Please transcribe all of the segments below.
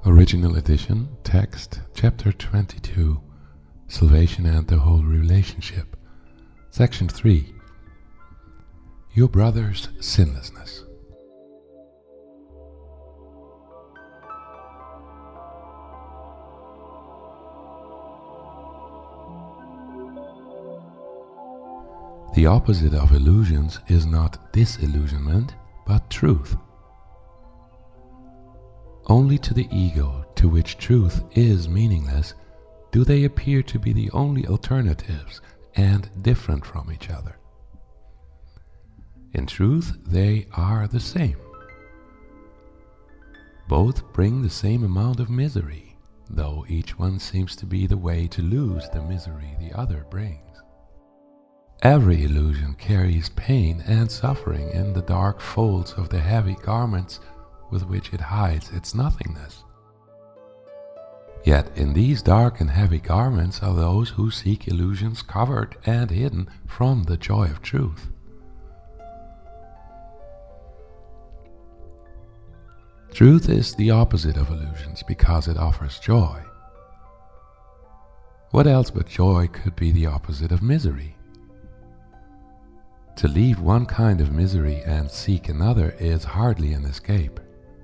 Original edition, text, chapter 22, Salvation and the Whole Relationship, section 3, Your Brother's Sinlessness. The opposite of illusions is not disillusionment, but truth. Only to the ego, to which truth is meaningless, do they appear to be the only alternatives and different from each other. In truth, they are the same. Both bring the same amount of misery, though each one seems to be the way to lose the misery the other brings. Every illusion carries pain and suffering in the dark folds of the heavy garments with which it hides its nothingness. Yet in these dark and heavy garments are those who seek illusions covered and hidden from the joy of truth. Truth is the opposite of illusions because it offers joy. What else but joy could be the opposite of misery? To leave one kind of misery and seek another is hardly an escape.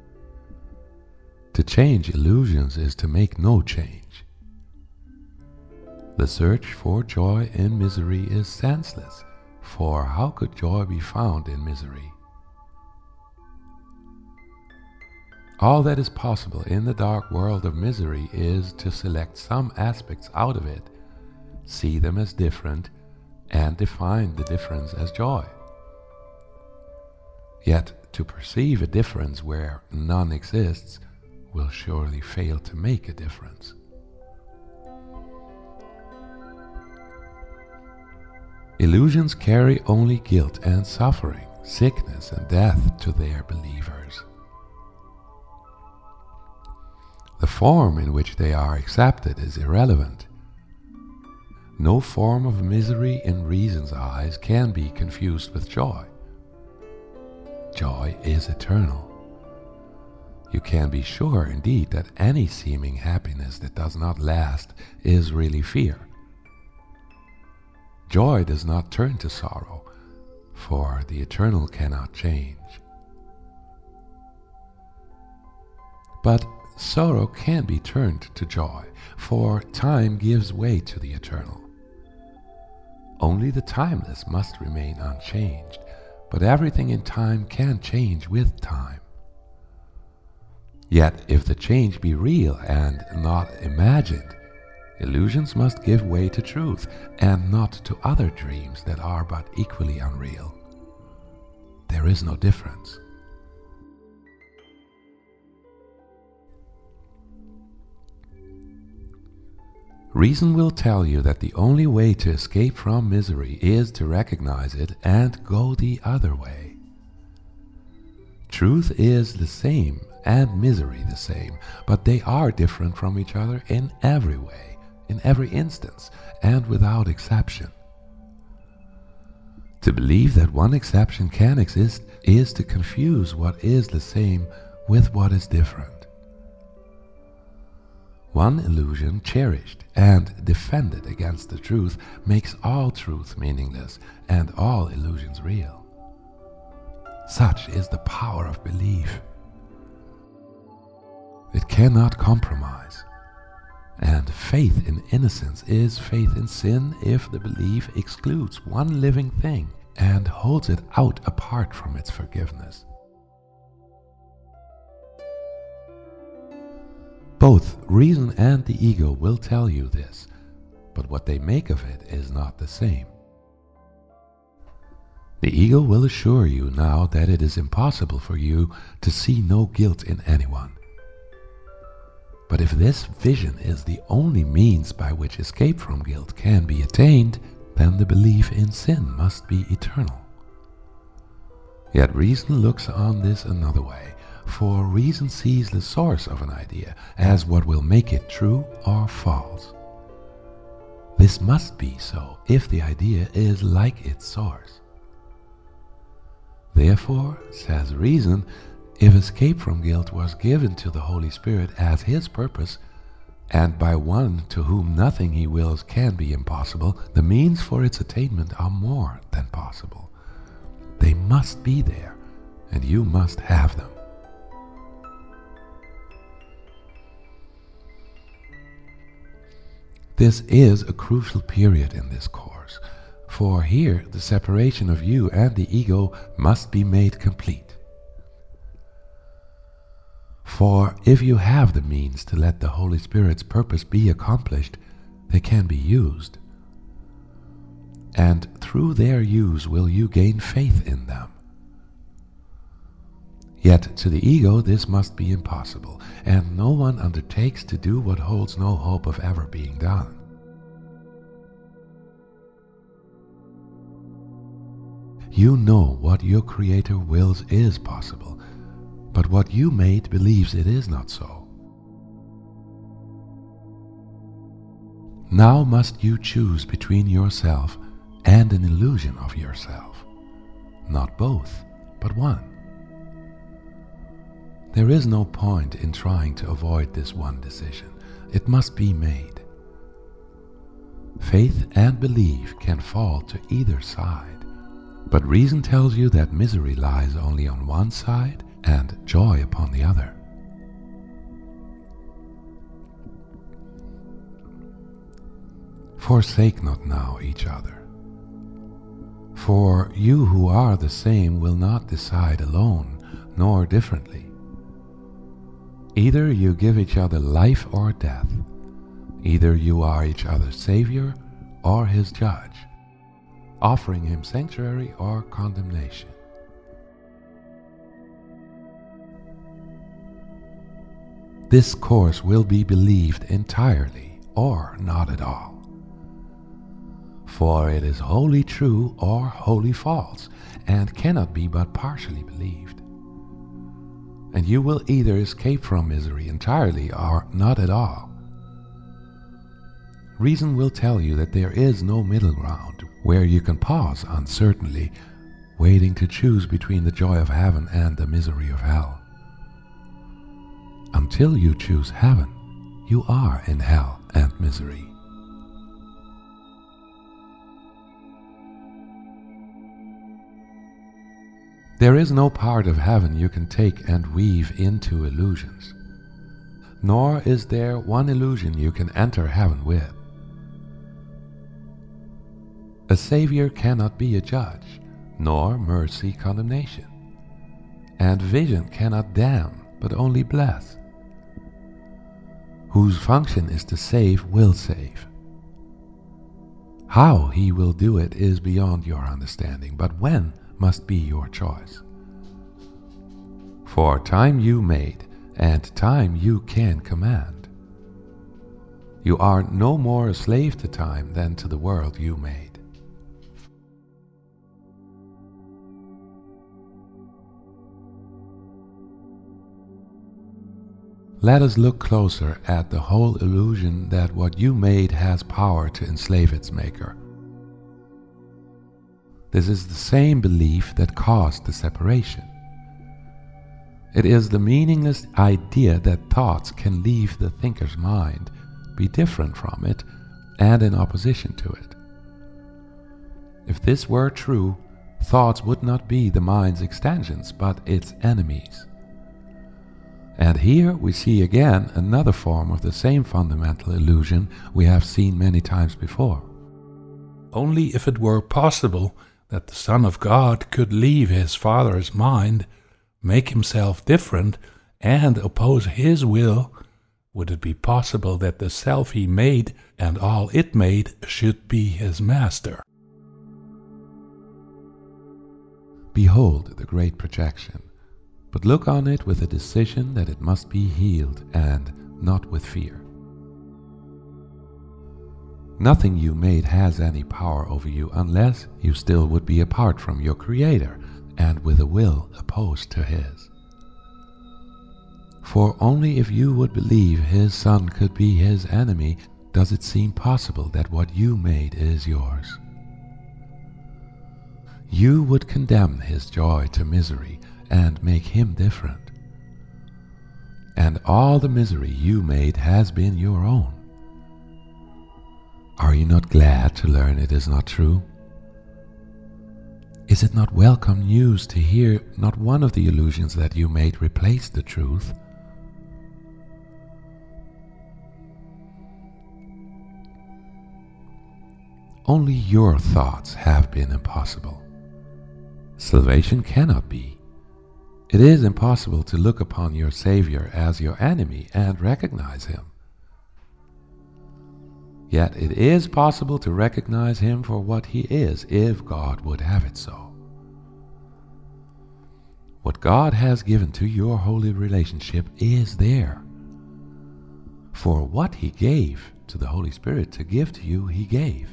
To change illusions is to make no change. The search for joy in misery is senseless, for how could joy be found in misery? All that is possible in the dark world of misery is to select some aspects out of it, see them as different, and define the difference as joy. Yet to perceive a difference where none exists will surely fail to make a difference. Illusions carry only guilt and suffering, sickness and death to their believers. The form in which they are accepted is irrelevant. No form of misery in reason's eyes can be confused with joy. Joy is eternal. You can be sure indeed that any seeming happiness that does not last is really fear. Joy does not turn to sorrow, for the eternal cannot change. But sorrow can be turned to joy, for time gives way to the eternal. Only the timeless must remain unchanged, but everything in time can change with time. Yet if the change be real and not imagined, illusions must give way to truth and not to other dreams that are but equally unreal. There is no difference. Reason will tell you that the only way to escape from misery is to recognize it and go the other way. Truth is the same and misery the same, but they are different from each other in every way, in every instance, and without exception. To believe that one exception can exist is to confuse what is the same with what is different. One illusion cherished and defended against the truth makes all truth meaningless and all illusions real. Such is the power of belief. It cannot compromise, and faith in innocence is faith in sin if the belief excludes one living thing and holds it out apart from its forgiveness. Both reason and the ego will tell you this, but what they make of it is not the same. The ego will assure you now that it is impossible for you to see no guilt in anyone. But if this vision is the only means by which escape from guilt can be attained, then the belief in sin must be eternal. Yet reason looks on this another way, for reason sees the source of an idea as what will make it true or false. This must be so if the idea is like its source. Therefore, says reason, If escape from guilt was given to the Holy Spirit as His purpose, and by one to whom nothing He wills can be impossible, the means for its attainment are more than possible. They must be there, and you must have them. This is a crucial period in this course, for here the separation of you and the ego must be made complete. For if you have the means to let the Holy Spirit's purpose be accomplished, they can be used. And through their use will you gain faith in them. Yet to the ego this must be impossible, and no one undertakes to do what holds no hope of ever being done. You know what your Creator wills is possible, but what you made believes it is not so. Now must you choose between yourself and an illusion of yourself, not both, but one. There is no point in trying to avoid this one decision. It must be made. Faith and belief can fall to either side, but reason tells you that misery lies only on one side and joy upon the other. Forsake not now each other, for you who are the same will not decide alone nor differently. Either you give each other life or death, either you are each other's savior or his judge, offering him sanctuary or condemnation. This course will be believed entirely or not at all, for it is wholly true or wholly false, and cannot be but partially believed. And you will either escape from misery entirely or not at all. Reason will tell you that there is no middle ground where you can pause uncertainly, waiting to choose between the joy of heaven and the misery of hell. Until you choose heaven, you are in hell and misery. There is no part of heaven you can take and weave into illusions, nor is there one illusion you can enter heaven with. A savior cannot be a judge, nor mercy condemnation, and vision cannot damn, but only bless. Whose function is to save will save. How he will do it is beyond your understanding, but when must be your choice. For time you made, and time you can command. You are no more a slave to time than to the world you made. Let us look closer at the whole illusion that what you made has power to enslave its maker. This is the same belief that caused the separation. It is the meaningless idea that thoughts can leave the thinker's mind, be different from it, and in opposition to it. If this were true, thoughts would not be the mind's extensions, but its enemies. And here we see again another form of the same fundamental illusion we have seen many times before. Only if it were possible that the Son of God could leave his Father's mind, make himself different, and oppose his will, would it be possible that the self he made and all it made should be his master. Behold the great projection, but look on it with a decision that it must be healed, and not with fear. Nothing you made has any power over you unless you still would be apart from your Creator and with a will opposed to His. For only if you would believe His Son could be His enemy does it seem possible that what you made is yours. You would condemn His joy to misery and make him different. And all the misery you made has been your own. Are you not glad to learn it is not true? Is it not welcome news to hear not one of the illusions that you made replace the truth? Only your thoughts have been impossible. Salvation cannot be. It is impossible to look upon your Savior as your enemy and recognize him. Yet it is possible to recognize him for what he is, if God would have it so. What God has given to your holy relationship is there. For what he gave to the Holy Spirit to give to you, he gave.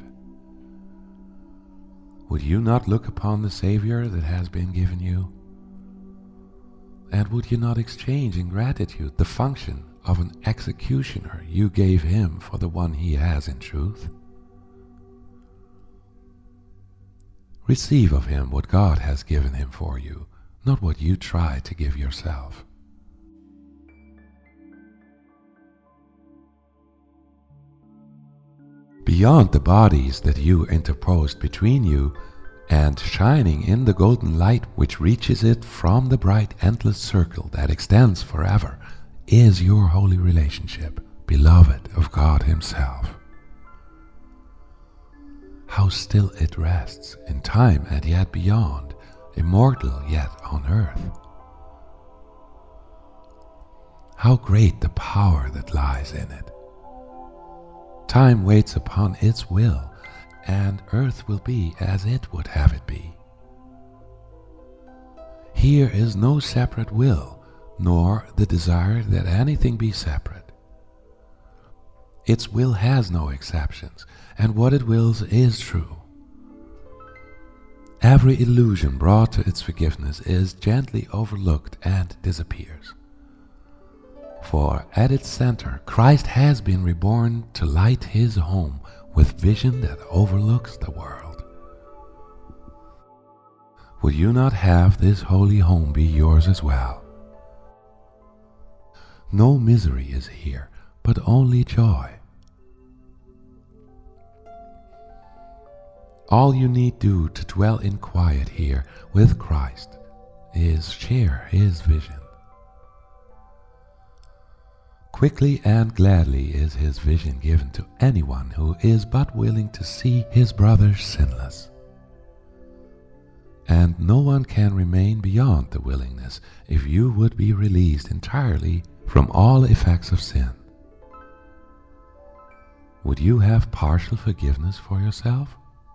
Would you not look upon the Savior that has been given you? And would you not exchange in gratitude the function of an executioner you gave him for the one he has in truth? Receive of him what God has given him for you, not what you try to give yourself. Beyond the bodies that you interposed between you, and shining in the golden light which reaches it from the bright endless circle that extends forever, is your holy relationship, beloved of God himself. How still it rests in time and yet beyond, immortal yet on earth. How great the power that lies in it. Time waits upon its will, and earth will be as it would have it be. Here is no separate will, nor the desire that anything be separate. Its will has no exceptions, and what it wills is true. Every illusion brought to its forgiveness is gently overlooked and disappears. For at its center, Christ has been reborn to light his home with vision that overlooks the world. Would you not have this holy home be yours as well? No misery is here, but only joy. All you need do to dwell in quiet here with Christ is share his vision. Quickly and gladly is his vision given to anyone who is but willing to see his brother sinless. And no one can remain beyond the willingness if you would be released entirely from all effects of sin. Would you have partial forgiveness for yourself?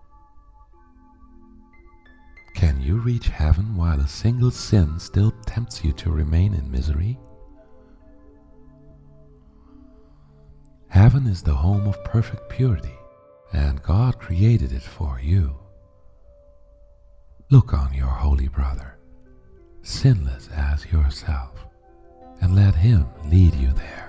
Can you reach heaven while a single sin still tempts you to remain in misery? Heaven is the home of perfect purity, and God created it for you. Look on your holy brother, sinless as yourself, and let him lead you there.